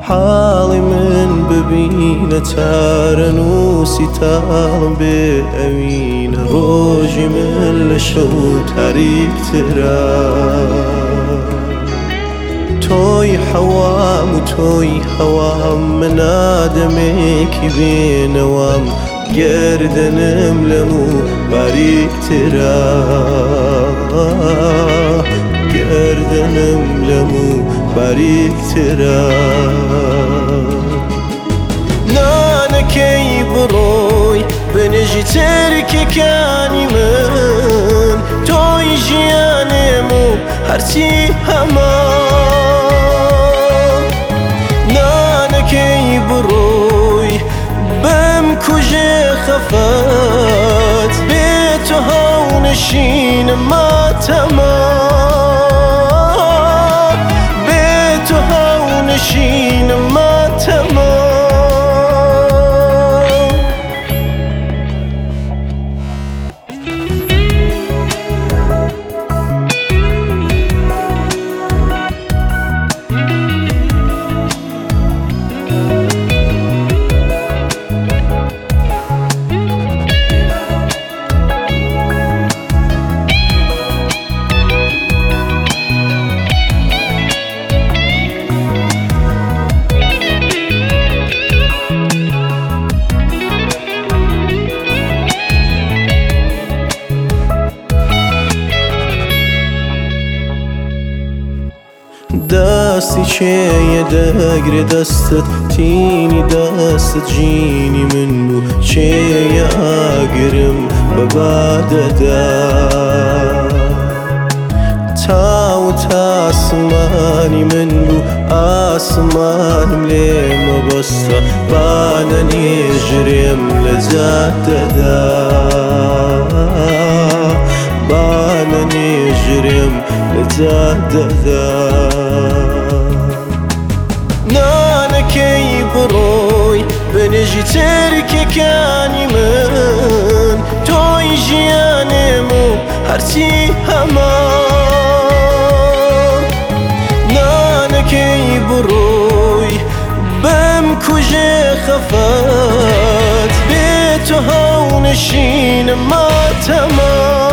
حاڵی من ببینە چارە نووسی تاڵم بێ ئەوینە ڕۆژی من لە شەو تاریکترە تۆی حەوام و تۆی هەوام من ئادەمێکی بێنەوام گەردەنم لەموو باریکترە گەردەنم لەموو باریکترە نانەکەی بڕۆی بنێژی ترکەکانی من تۆی ژیانێم و هەرچی هەمان نانەکەی بڕۆی بم کوژێ خەفەت بێ تۆ هاونەشینم ماتەمان بێ تۆ هاونەشینم ماتەمان دەستی چێیە دەگرێ دەستت تینی دەستت ژینی من بوو چێیە ئاگرم بە بادەدا تاو تاسمانی من بوو ئاسمانم لێ مەبەستە بانە نێژرێم لە جادەدا بانە نێژرێم لە جادەدا نانەکەی بڕۆی بنێژی ترکەکانی من تۆی ژیانێم و هەرچی هەمان نانەکەی بڕۆی بم کوژێ خەفەت بێ تۆ هاونەشینم ماتەمان